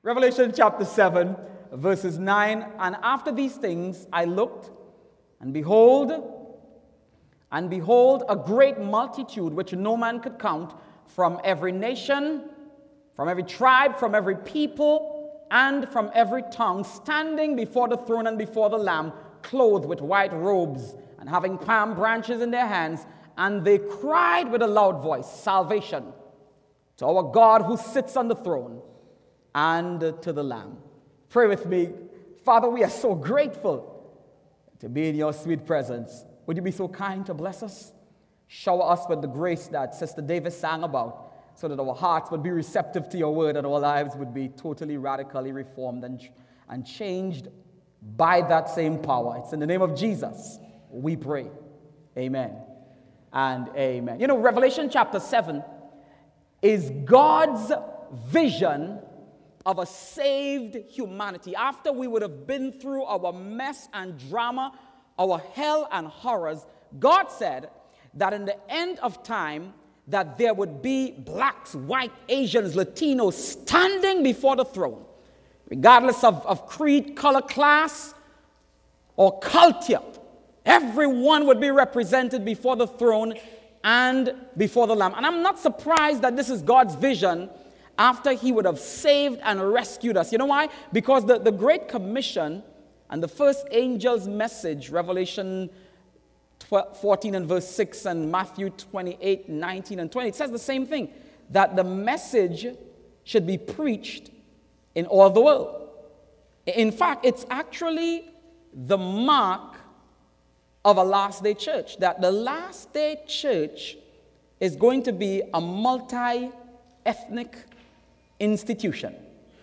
Revelation chapter 7, verses 9. And after these things I looked, and behold, a great multitude which no man could count, from every nation, from every tribe, from every people, and from every tongue, standing before the throne and before the Lamb, clothed with white robes, and having palm branches in their hands. And they cried with a loud voice, Salvation to our God who sits on the throne, and to the Lamb. Pray with me. Father, we are so grateful to be in your sweet presence. Would you be so kind to bless us? Shower us with the grace that Sister Davis sang about, so that our hearts would be receptive to your word and our lives would be totally, radically reformed and changed by that same power. It's in the name of Jesus we pray. Amen and amen. You know, Revelation chapter 7 is God's vision of a saved humanity. After we would have been through our mess and drama, our hell and horrors, God said that in the end of time, that there would be blacks, white, Asians, Latinos standing before the throne, regardless of creed, color, class, or culture. Everyone would be represented before the throne and before the Lamb. And I'm not surprised that this is God's vision after he would have saved and rescued us. You know why? Because the Great Commission and the first angel's message, Revelation 14 and verse 6 and Matthew 28, 19 and 20, it says the same thing, that the message should be preached in all the world. In fact, it's actually the mark of a last day church, that the last day church is going to be a multi-ethnic institution.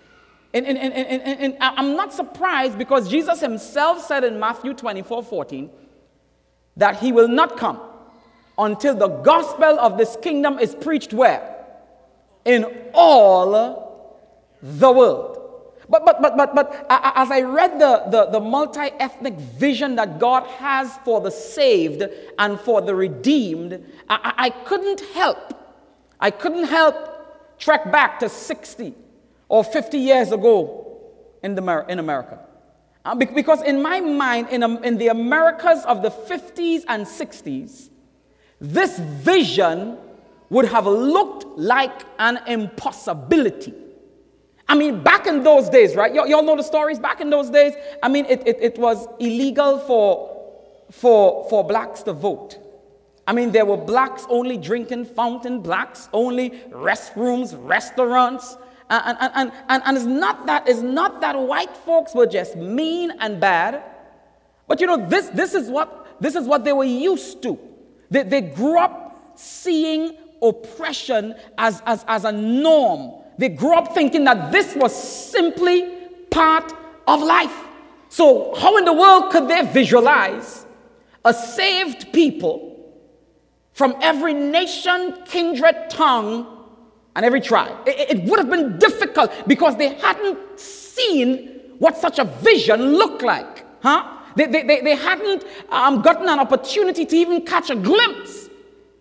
And I'm not surprised, because Jesus himself said in Matthew 24:14 that he will not come until the gospel of this kingdom is preached where? In all the world. But as I read the multi-ethnic vision that God has for the saved and for the redeemed, I couldn't help trek back to 60 or 50 years ago in America. Because in my mind, in the Americas of the 50s and 60s, this vision would have looked like an impossibility. I mean, back in those days, right? Y'all know the stories? Back in those days, I mean, it was illegal for blacks to vote. I mean, there were blacks only drinking fountain, blacks only restrooms, restaurants. And it's not that white folks were just mean and bad, but you know, this is what they were used to. They grew up seeing oppression as a norm. They grew up thinking that this was simply part of life. So how in the world could they visualize a saved people from every nation, kindred, tongue, and every tribe? It would have been difficult, because they hadn't seen what such a vision looked like. They hadn't gotten an opportunity to even catch a glimpse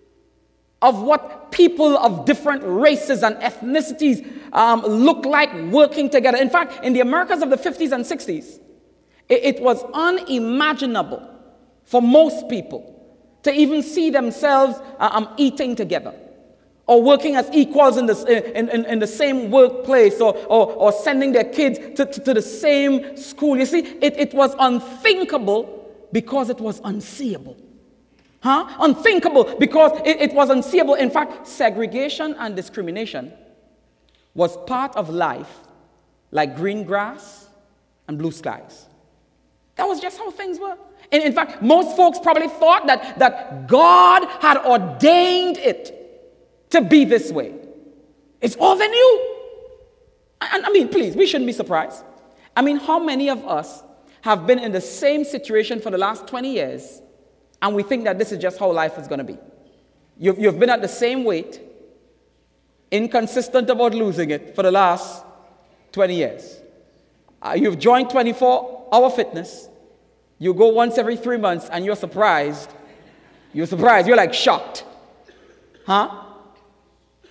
of what people of different races and ethnicities look like working together. In fact, in the Americas of the 50s and 60s, it was unimaginable for most people to even see themselves eating together, or working as equals in the same workplace, or sending their kids to the same school. You see, it was unthinkable because it was unseeable. Unthinkable because it was unseeable. In fact, segregation and discrimination was part of life like green grass and blue skies. That was just how things were. And in fact, most folks probably thought that God had ordained it to be this way. It's all they knew. And I mean, please, we shouldn't be surprised. I mean, how many of us have been in the same situation for the last 20 years, and we think that this is just how life is going to be? You've been at the same weight, inconsistent about losing it, for the last 20 years. You've joined 24-hour fitness. You go once every 3 months, and you're surprised. You're like shocked.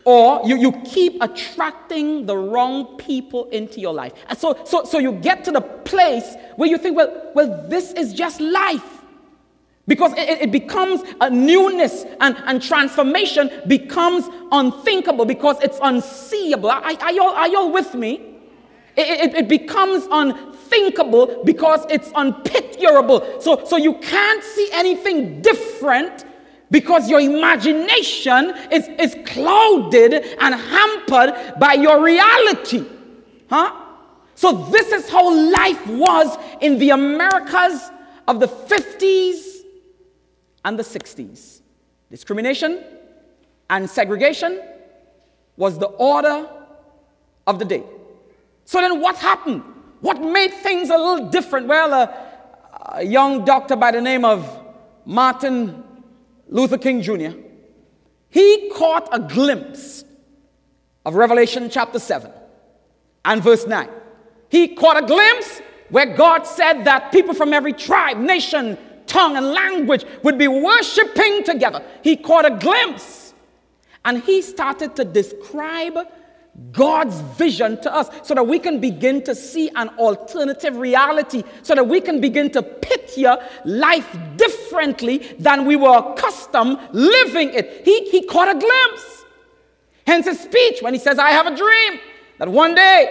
or you keep attracting the wrong people into your life. And so you get to the place where you think, well, this is just life. Because it becomes a newness and transformation becomes unthinkable because it's unseeable. Are y'all with me? It becomes unthinkable because it's unpicturable. So you can't see anything different because your imagination is clouded and hampered by your reality. So this is how life was in the Americas of the 50s and the 60s. Discrimination and segregation was the order of the day. So then what happened? What made things a little different? Well, a young doctor by the name of Martin Luther King Jr., he caught a glimpse of Revelation chapter 7 and verse 9. He caught a glimpse where God said that people from every tribe, nation, tongue, and language would be worshiping together. He caught a glimpse, and he started to describe God's vision to us so that we can begin to see an alternative reality, so that we can begin to picture life differently than we were accustomed living it. He caught a glimpse. Hence his speech when he says, I have a dream that one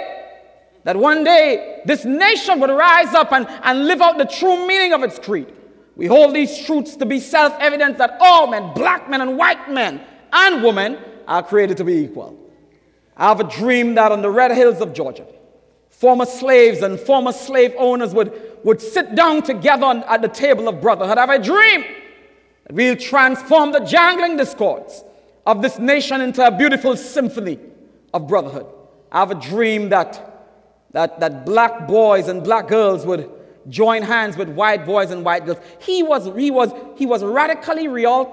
day this nation would rise up and live out the true meaning of its creed. We hold these truths to be self-evident that all men, black men and white men and women, are created to be equal. I have a dream that on the red hills of Georgia, former slaves and former slave owners would sit down together at the table of brotherhood. I have a dream that we'll transform the jangling discords of this nation into a beautiful symphony of brotherhood. I have a dream that black boys and black girls would join hands with white boys and white girls. He was radically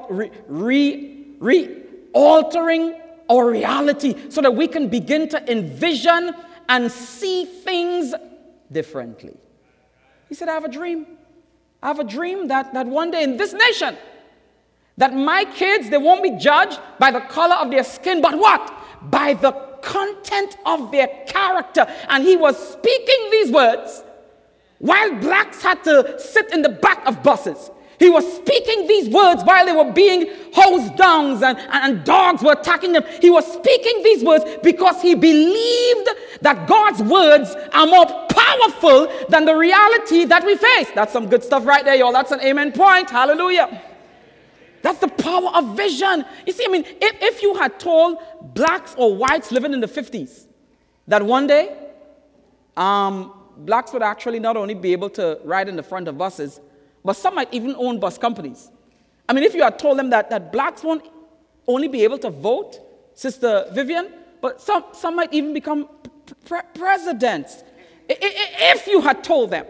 altering our reality so that we can begin to envision and see things differently. He said, I have a dream. I have a dream that one day in this nation, that my kids, they won't be judged by the color of their skin, but what? By the content of their character. And he was speaking these words while blacks had to sit in the back of buses. He was speaking these words while they were being hosed down and dogs were attacking them. He was speaking these words because he believed that God's words are more powerful than the reality that we face. That's some good stuff right there, y'all. That's an amen point. Hallelujah. That's the power of vision. You see, if you had told blacks or whites living in the 50s that one day blacks would actually not only be able to ride in the front of buses, but some might even own bus companies. If you had told them that blacks won't only be able to vote, Sister Vivian, but some might even become presidents. If you had told them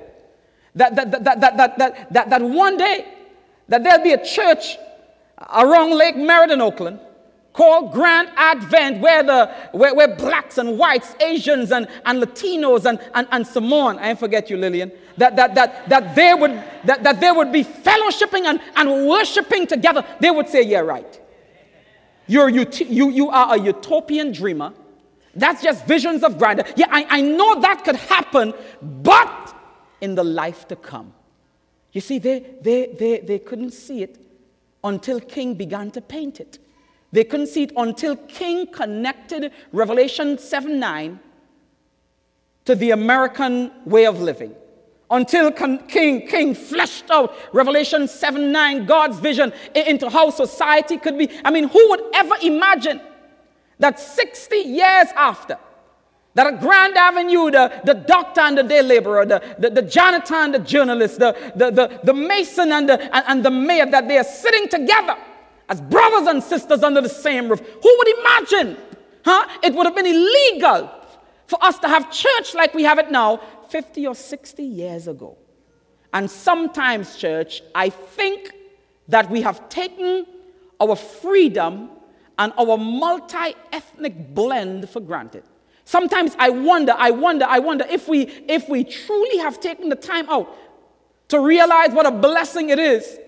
that one day that there'll be a church around Lake Merritt in Oakland called Grand Advent, where blacks and whites, Asians and Latinos and Samoan, I forget you, Lillian, that they would be fellowshipping and worshiping together, they would say, yeah, right. You are a utopian dreamer. That's just visions of grandeur. Yeah, I know that could happen, but in the life to come. You see, they couldn't see it until King began to paint it. They couldn't see it until King connected Revelation 7:9 to the American way of living. Until King fleshed out Revelation 7:9, God's vision into how society could be. Who would ever imagine that 60 years after, that at Grand Avenue, the doctor and the day laborer, the janitor and the journalist, the mason and the mayor, that they are sitting together as brothers and sisters under the same roof? Who would imagine? It would have been illegal for us to have church like we have it now 50 or 60 years ago. And sometimes, church, I think that we have taken our freedom and our multi-ethnic blend for granted. Sometimes I wonder if we truly have taken the time out to realize what a blessing it is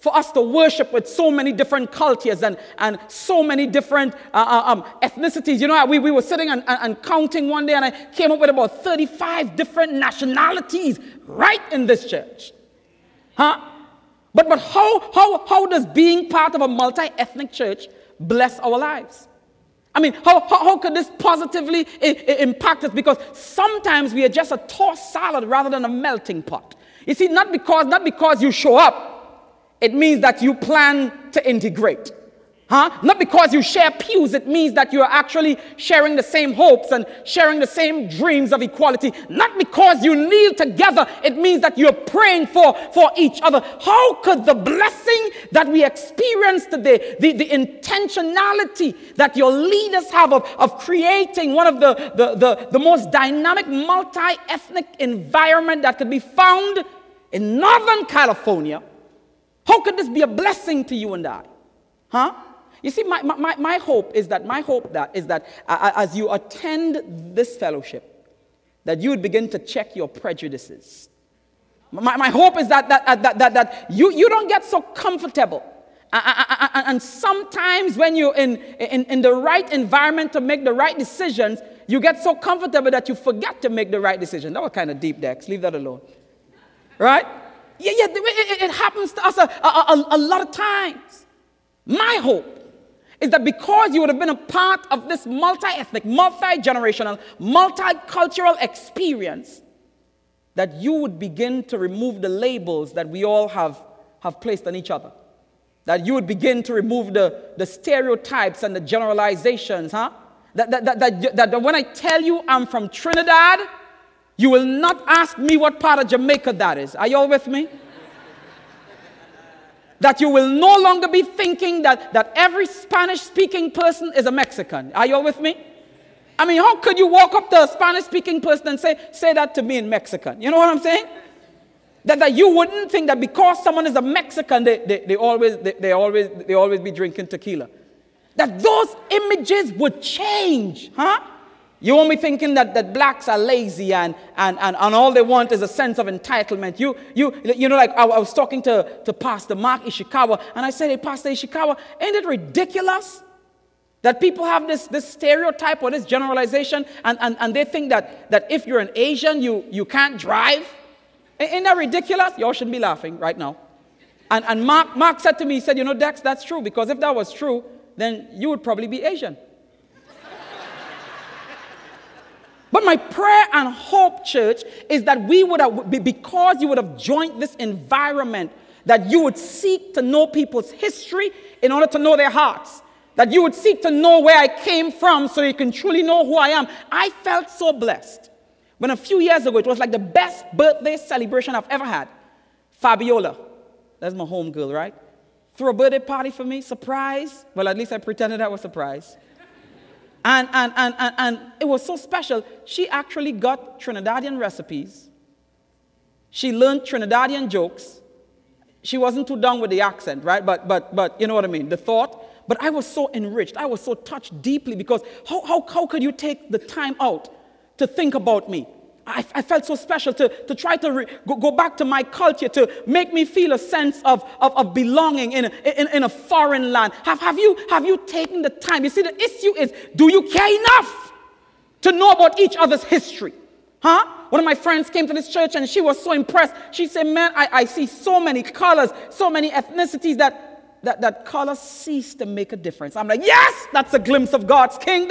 for us to worship with so many different cultures and so many different ethnicities. You know, we were sitting and counting one day, and I came up with about 35 different nationalities right in this church. Huh? But how does being part of a multi-ethnic church bless our lives? I mean, how could this positively impact us? Because sometimes we are just a tossed salad rather than a melting pot. You see, not because you show up, it means that you plan to integrate. Not because you share pews, it means that you are actually sharing the same hopes and sharing the same dreams of equality. Not because you kneel together, it means that you're praying for each other. How could the blessing that we experience today, the intentionality that your leaders have of creating one of the most dynamic multi-ethnic environment that could be found in Northern California, how could this be a blessing to you and I? You see, my hope is that as you attend this fellowship, that you would begin to check your prejudices. My hope is that you don't get so comfortable. And sometimes when you're in the right environment to make the right decisions, you get so comfortable that you forget to make the right decision. That was kind of deep, Dex. Leave that alone. Right? Yeah, it happens to us a lot of times. My hope is that because you would have been a part of this multi-ethnic, multi-generational, multicultural experience, that you would begin to remove the labels that we all have placed on each other. That you would begin to remove the stereotypes and the generalizations, that when I tell you I'm from Trinidad, you will not ask me what part of Jamaica that is. Are you all with me? That you will no longer be thinking that every Spanish-speaking person is a Mexican. Are you all with me? I mean, how could you walk up to a Spanish-speaking person and say that to me in Mexican? You know what I'm saying? That you wouldn't think that because someone is a Mexican, they always be drinking tequila. That those images would change, You won't be thinking that blacks are lazy and all they want is a sense of entitlement. You know, like I was talking to Pastor Mark Ishikawa, and I said, hey, Pastor Ishikawa, ain't it ridiculous that people have this stereotype or this generalization and they think that if you're an Asian, you can't drive? Ain't that ridiculous? Y'all shouldn't be laughing right now. And Mark said to me, he said, you know, Dex, that's true, because if that was true, then you would probably be Asian. But my prayer and hope, church, is that we would have, because you would have joined this environment, that you would seek to know people's history in order to know their hearts. That you would seek to know where I came from so you can truly know who I am. I felt so blessed when a few years ago, it was like the best birthday celebration I've ever had. Fabiola, that's my home girl, right? Threw a birthday party for me, surprise. Well, at least I pretended I was surprised. And it was so special. She actually got Trinidadian recipes. She learned Trinidadian jokes. She wasn't too down with the accent, right? But you know what I mean, the thought. But I was so enriched. I was so touched deeply because how could you take the time out to think about me? I felt so special to try to go back to my culture, to make me feel a sense of belonging in a foreign land. Have you taken the time? You see, the issue is, do you care enough to know about each other's history? One of my friends came to this church and she was so impressed. She said, man, I see so many colors, so many ethnicities that colors cease to make a difference. I'm like, yes, that's a glimpse of God's kingdom.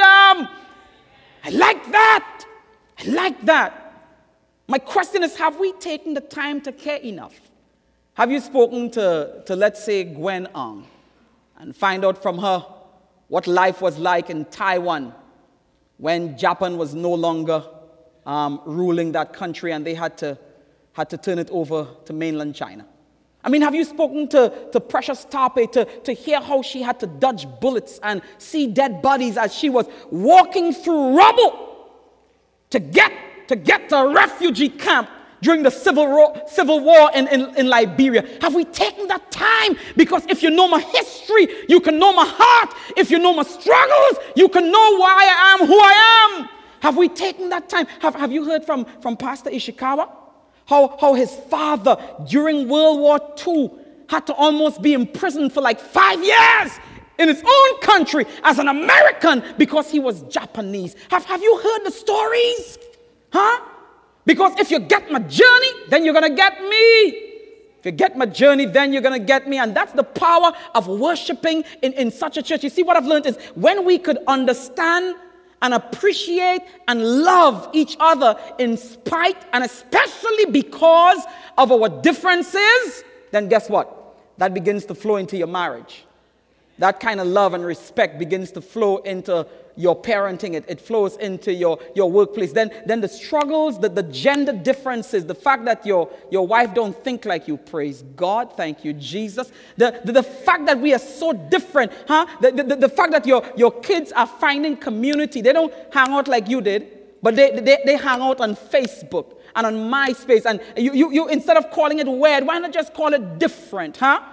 I like that. I like that. My question is, have we taken the time to care enough? Have you spoken to let's say, Gwen Ang, and find out from her what life was like in Taiwan when Japan was no longer ruling that country and they had to turn it over to mainland China? I mean, have you spoken to Precious Tape to hear how she had to dodge bullets and see dead bodies as she was walking through rubble to get to a refugee camp during the civil war in Liberia? Have we taken that time? Because if you know my history, you can know my heart. If you know my struggles, you can know why I am who I am. Have we taken that time? Have you heard from Pastor Ishikawa? How his father, during World War II, had to almost be imprisoned for like 5 years in his own country as an American because he was Japanese. Have you heard the stories? Huh? Because if you get my journey, then you're going to get me. If you get my journey, then you're going to get me. And that's the power of worshiping in such a church. You see, what I've learned is when we could understand and appreciate and love each other in spite and especially because of our differences, then guess what? That begins to flow into your marriage. That kind of love and respect begins to flow into your parenting. It flows into your workplace. Then the struggles, the gender differences, the fact that your wife don't think like you, praise God, thank you, Jesus. The fact that we are so different, huh? The fact that your kids are finding community. They don't hang out like you did, but they hang out on Facebook and on MySpace. And you instead of calling it weird, why not just call it different, huh?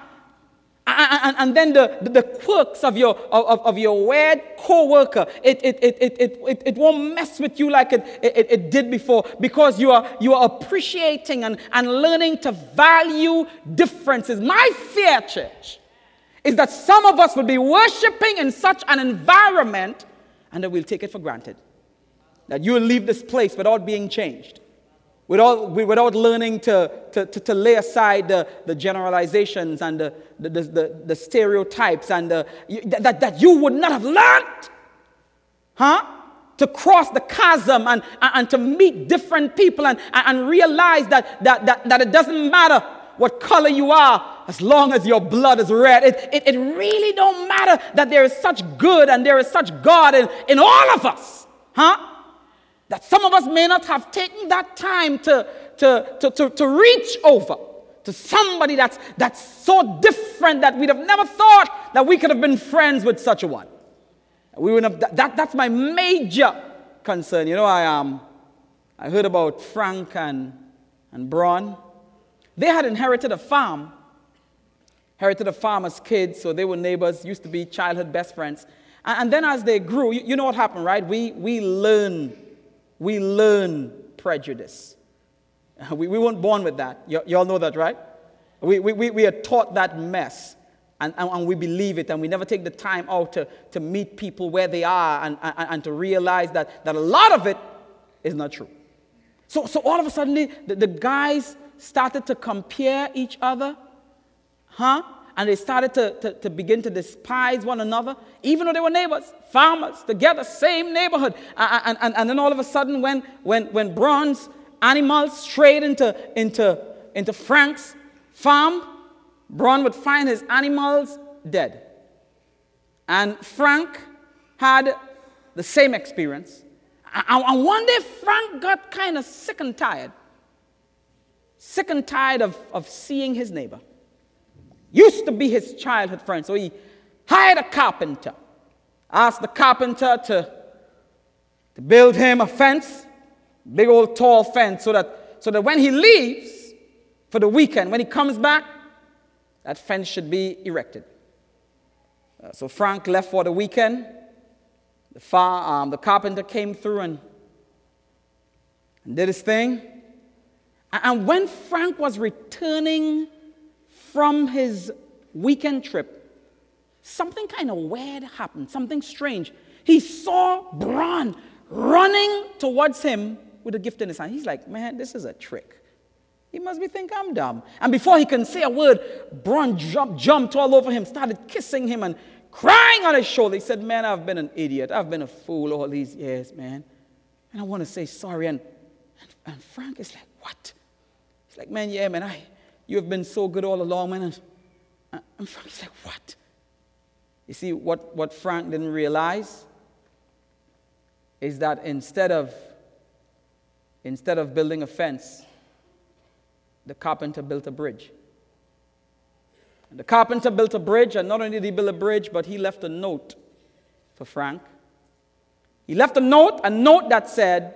And then the quirks of your weird co-worker, it won't mess with you like it did before, because you are appreciating and learning to value differences. My fear, church, is that some of us will be worshiping in such an environment and that we'll take it for granted. That you will leave this place without being changed. Without learning to lay aside the generalizations and the stereotypes and that you would not have learned, huh? To cross the chasm and to meet different people and realize that it doesn't matter what color you are as long as your blood is red. It really don't matter that there is such good and there is such God in all of us, huh? That some of us may not have taken that time to reach over to somebody that's so different that we'd have never thought that we could have been friends with such a one. We wouldn't have, that's my major concern. You know, I heard about Frank and Braun. They had inherited a farm as kids, so they were neighbors, used to be childhood best friends. And then as they grew, you know what happened, right? We learn prejudice. We weren't born with that. You all know that, right? We are taught that mess, and we believe it, and we never take the time out to meet people where they are and to realize that a lot of it is not true. So all of a sudden, the guys started to compare each other, huh? And they started to begin to despise one another, even though they were neighbors, farmers, together, same neighborhood. And then all of a sudden, when Braun's animals strayed into Frank's farm, Braun would find his animals dead. And Frank had the same experience. And one day, Frank got kind of sick and tired of seeing his neighbor. Used to be his childhood friend, so he hired a carpenter. Asked the carpenter to build him a fence, big old tall fence, so that when he leaves for the weekend, when he comes back, that fence should be erected. So Frank left for the weekend. The carpenter came through and did his thing. And when Frank was returning from his weekend trip, something kind of weird happened, something strange. He saw Braun running towards him with a gift in his hand. He's like, man, this is a trick. He must be thinking I'm dumb. And before he can say a word, Braun jumped all over him, started kissing him and crying on his shoulder. He said, man, I've been an idiot. I've been a fool all these years, man. And I want to say sorry. And Frank is like, what? He's like, man, yeah, man, you have been so good all along, man. And Frank's like, what? You see, what Frank didn't realize is that instead of building a fence, the carpenter built a bridge. And the carpenter built a bridge, and not only did he build a bridge, but he left a note for Frank. He left a note that said,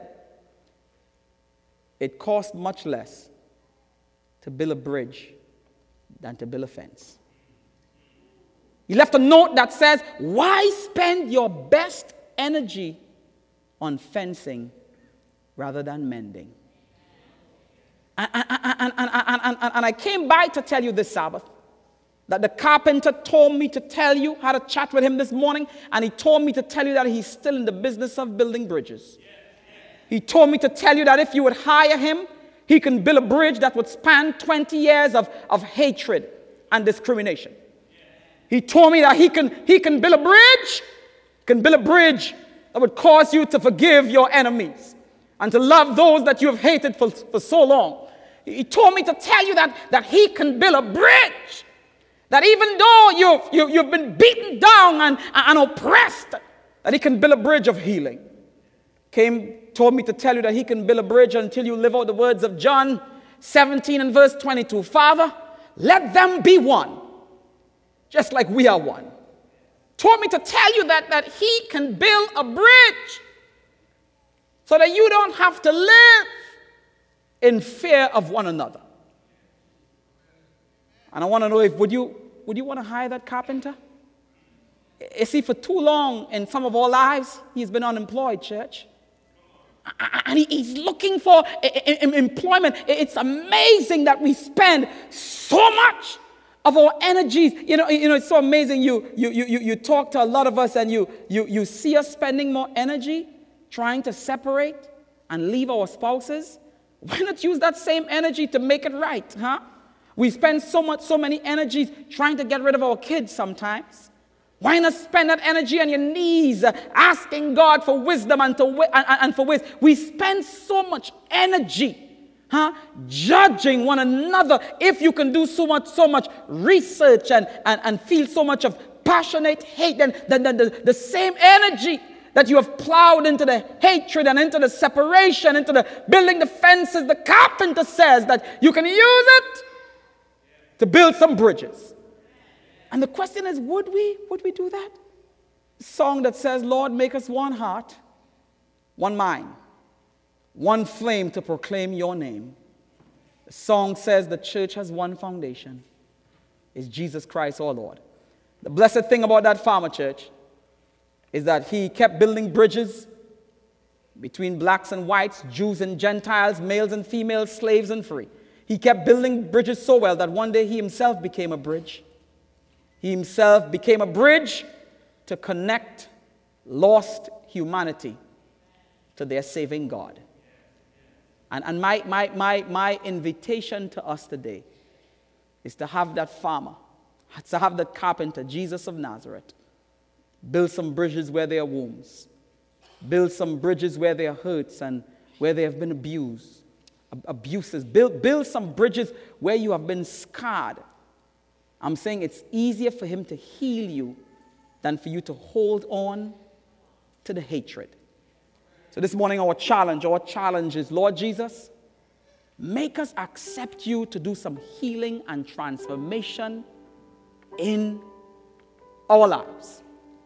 it cost much less to build a bridge than to build a fence. He left a note that says, why spend your best energy on fencing rather than mending? And I came by to tell you this Sabbath that the carpenter told me to tell you, had a chat with him this morning, and he told me to tell you that he's still in the business of building bridges. He told me to tell you that if you would hire him, he can build a bridge that would span 20 years of hatred and discrimination. He told me that he can build a bridge that would cause you to forgive your enemies and to love those that you have hated for so long. He told me to tell you that he can build a bridge, that even though you've been beaten down and oppressed, that he can build a bridge of healing. Told me to tell you that he can build a bridge until you live out the words of John 17 and verse 22. Father, let them be one, just like we are one. Told me to tell you that he can build a bridge so that you don't have to live in fear of one another. And I want to know would you want to hire that carpenter? You see, for too long in some of our lives, he's been unemployed, church. And he's looking for employment. It's amazing that we spend so much of our energies. You know, it's so amazing. You talk to a lot of us and you see us spending more energy trying to separate and leave our spouses. Why not use that same energy to make it right, huh? We spend so many energies trying to get rid of our kids sometimes. Why not spend that energy on your knees asking God for wisdom and for wisdom? We spend so much energy judging one another. If you can do so much research and feel so much of passionate hate, then the same energy that you have plowed into the hatred and into the separation, into the building the fences, the carpenter says that you can use it to build some bridges. And the question is, would we do that? A song that says, Lord, make us one heart, one mind, one flame to proclaim your name. The song says the church has one foundation. It's Jesus Christ our Lord. The blessed thing about that farmer church is that he kept building bridges between blacks and whites, Jews and Gentiles, males and females, slaves and free. He kept building bridges so well that one day he himself became a bridge. He himself became a bridge to connect lost humanity to their saving God. And my invitation to us today is to have that farmer, to have that carpenter, Jesus of Nazareth, build some bridges where there are wounds, build some bridges where there are hurts and where there have been abuses, build some bridges where you have been scarred. I'm saying it's easier for him to heal you than for you to hold on to the hatred. So this morning our challenge is, Lord Jesus, make us accept you to do some healing and transformation in our lives.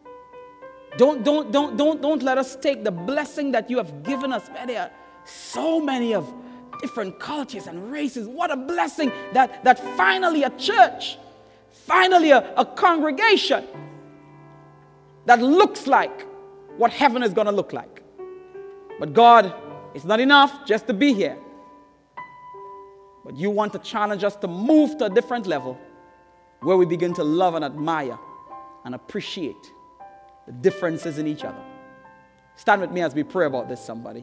Don't let us take the blessing that you have given us. Where there are so many of different cultures and races. What a blessing that finally a church, finally a congregation that looks like what heaven is going to look like. But God, it's not enough just to be here. But you want to challenge us to move to a different level where we begin to love and admire and appreciate the differences in each other. Stand with me as we pray about this, somebody.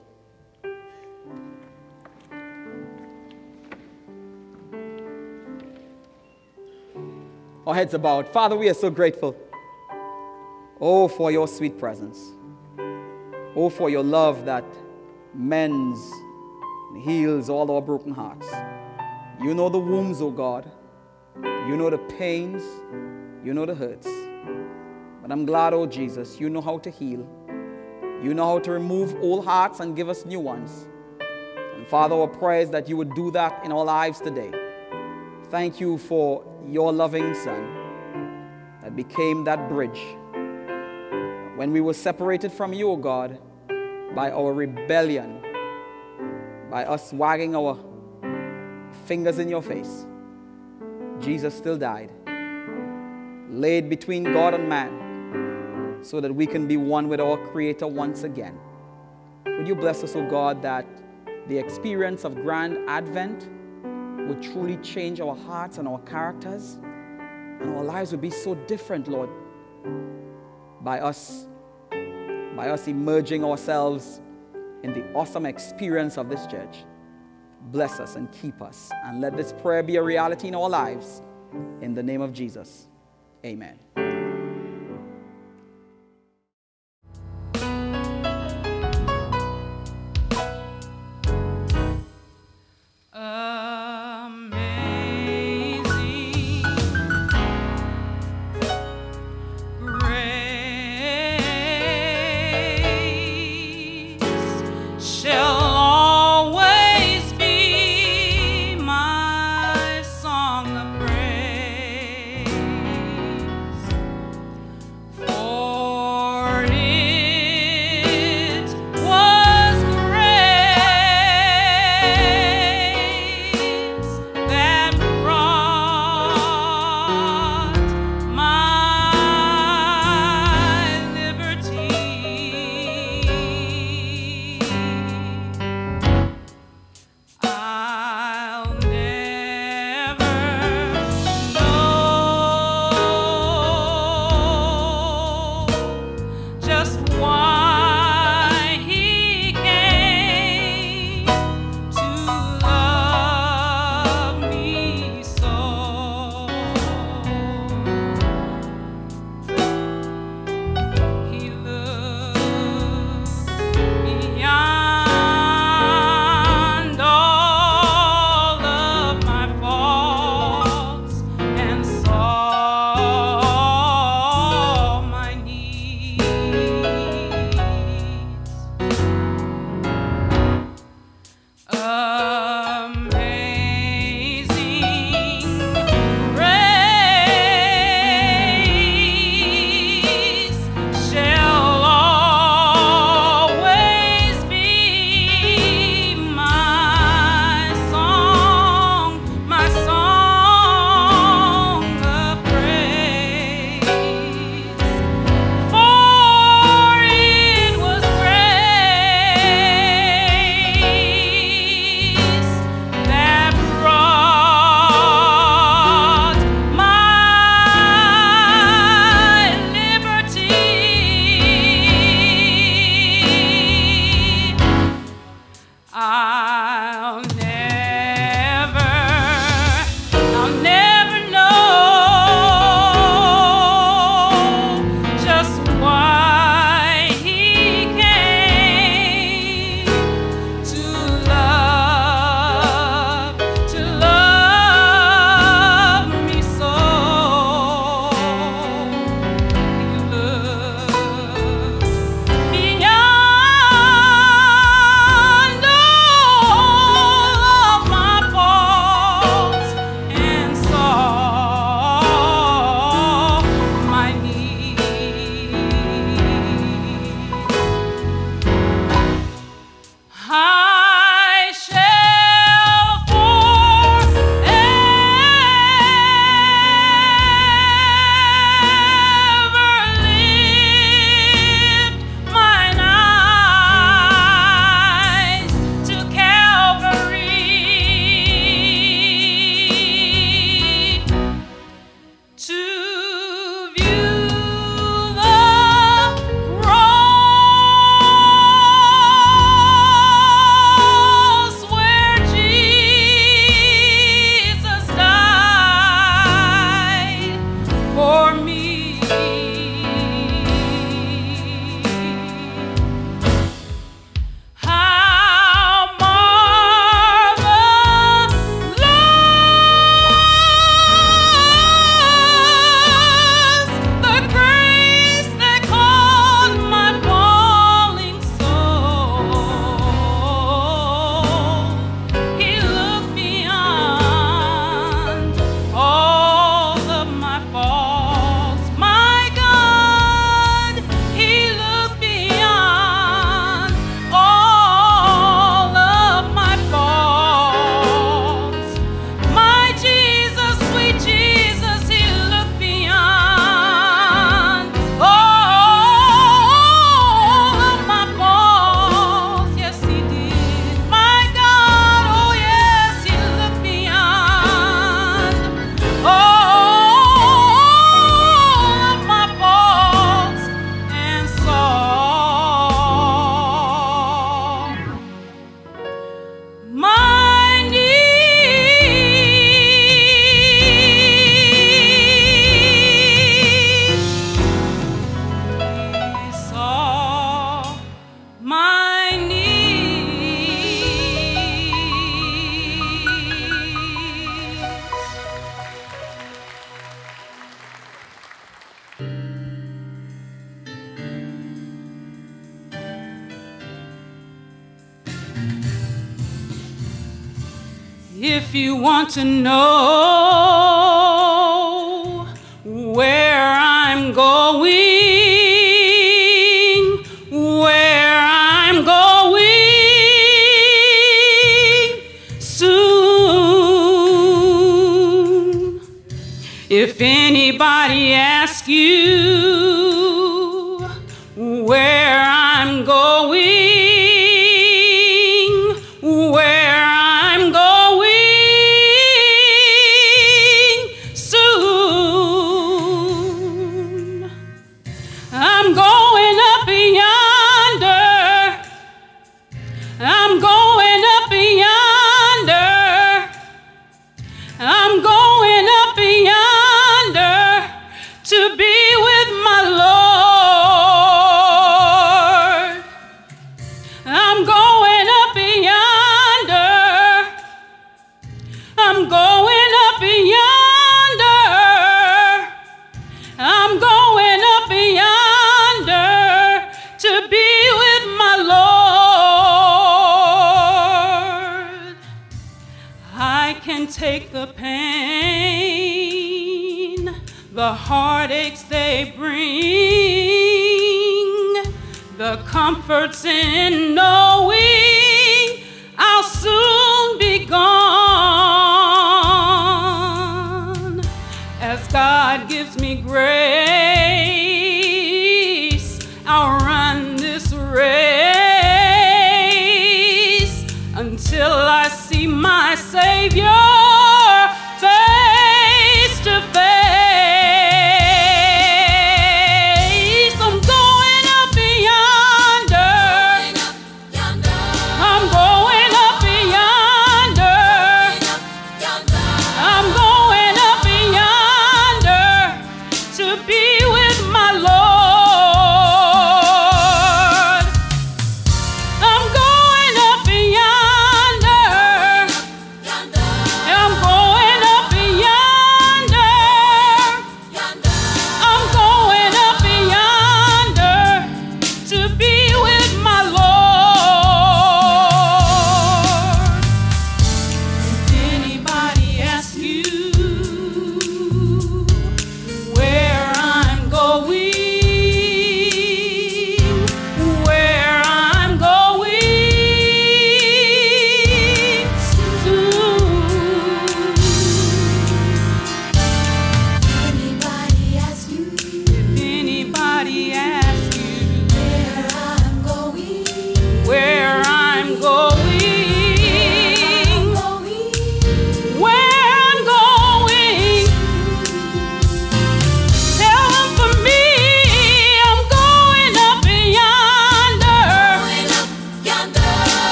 Our heads are bowed. Father, we are so grateful. Oh, for your sweet presence. Oh, for your love that mends and heals all our broken hearts. You know the wounds, oh God. You know the pains. You know the hurts. But I'm glad, oh Jesus, you know how to heal. You know how to remove old hearts and give us new ones. And Father, our prayer is that you would do that in our lives today. Thank you for your loving Son that became that bridge. When we were separated from you, oh God, by our rebellion, by us wagging our fingers in your face, Jesus still died, laid between God and man, so that we can be one with our Creator once again. Would you bless us, oh God, that the experience of Grand Advent would truly change our hearts and our characters, And our lives would be so different, Lord, by us emerging ourselves in the awesome experience of this church. Bless us and keep us. And let this prayer be a reality in our lives. In the name of Jesus. Amen. If you want to know where I'm going, soon. If anybody asks you where I'm going, soon. I'm going up yonder. I'm going up yonder. I'm going up yonder to be with my Lord. I'm going up yonder. I'm going up yonder. I'm going up yonder to be with my Lord. I can take the pain, the heartaches they bring, the comforts in knowing I'll soon be gone. As God gives me grace, I'll run this race until I see my Savior